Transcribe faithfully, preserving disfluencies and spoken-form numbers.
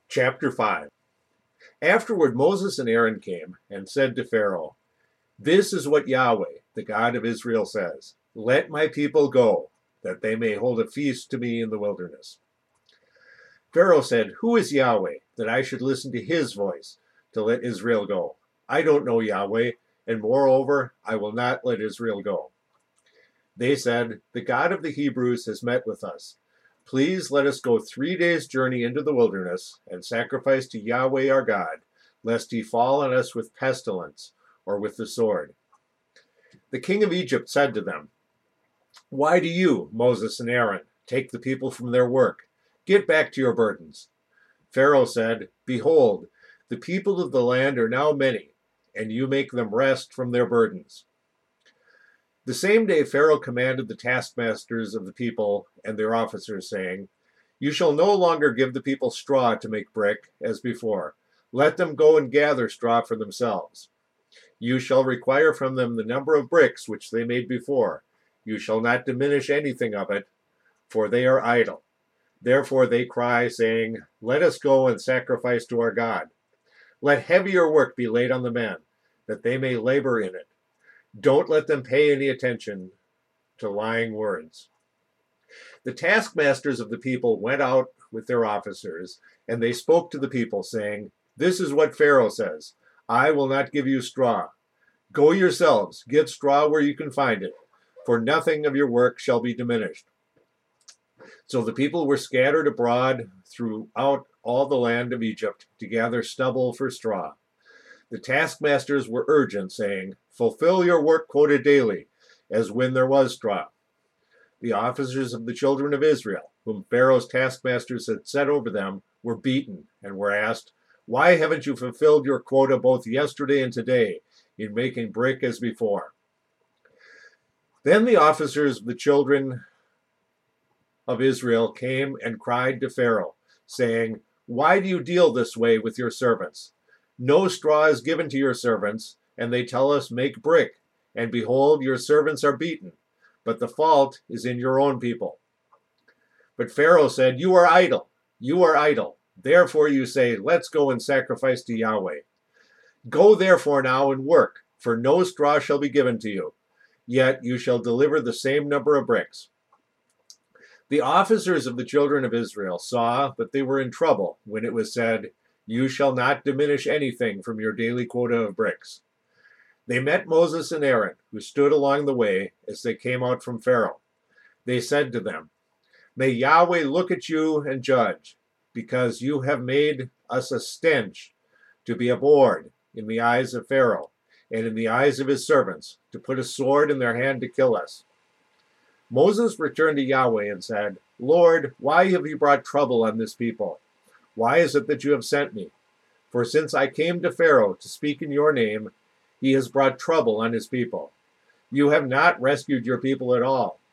Chapter five. Afterward Moses and Aaron came and said to Pharaoh, "This is what Yahweh, the God of Israel, says. Let my people go, that they may hold a feast to me in the wilderness." Pharaoh said, "Who is Yahweh, that I should listen to his voice to let Israel go? I don't know Yahweh, and moreover, I will not let Israel go." They said, "The God of the Hebrews has met with us. Please let us go three days' journey into the wilderness and sacrifice to Yahweh our God, lest he fall on us with pestilence or with the sword." The king of Egypt said to them, "Why do you, Moses and Aaron, take the people from their work? Get back to your burdens." Pharaoh said, "Behold, the people of the land are now many, and you make them rest from their burdens." The same day Pharaoh commanded the taskmasters of the people and their officers, saying, "You shall no longer give the people straw to make brick, as before. Let them go and gather straw for themselves. You shall require from them the number of bricks which they made before. You shall not diminish anything of it, for they are idle. Therefore they cry, saying, 'Let us go and sacrifice to our God.' Let heavier work be laid on the men, that they may labor in it. Don't let them pay any attention to lying words." The taskmasters of the people went out with their officers, and they spoke to the people, saying, "This is what Pharaoh says. I will not give you straw. Go yourselves, get straw where you can find it, for nothing of your work shall be diminished." So the people were scattered abroad throughout all the land of Egypt to gather stubble for straw. The taskmasters were urgent, saying, "Fulfill your work quota daily, as when there was straw." The officers of the children of Israel, whom Pharaoh's taskmasters had set over them, were beaten and were asked, "Why haven't you fulfilled your quota both yesterday and today in making brick as before?" Then the officers of the children of Israel came and cried to Pharaoh, saying, "Why do you deal this way with your servants? No straw is given to your servants, and they tell us, 'Make brick,' and behold, your servants are beaten, but the fault is in your own people." But Pharaoh said, "You are idle, you are idle. Therefore you say, 'Let's go and sacrifice to Yahweh.' Go therefore now and work, for no straw shall be given to you, yet you shall deliver the same number of bricks." The officers of the children of Israel saw that they were in trouble when it was said, "You shall not diminish anything from your daily quota of bricks." They met Moses and Aaron, who stood along the way as they came out from Pharaoh. They said to them, "May Yahweh look at you and judge, because you have made us a stench to be abhorred in the eyes of Pharaoh and in the eyes of his servants, to put a sword in their hand to kill us." Moses returned to Yahweh and said, "Lord, why have you brought trouble on this people? Why is it that you have sent me? For since I came to Pharaoh to speak in your name, he has brought trouble on his people. You have not rescued your people at all,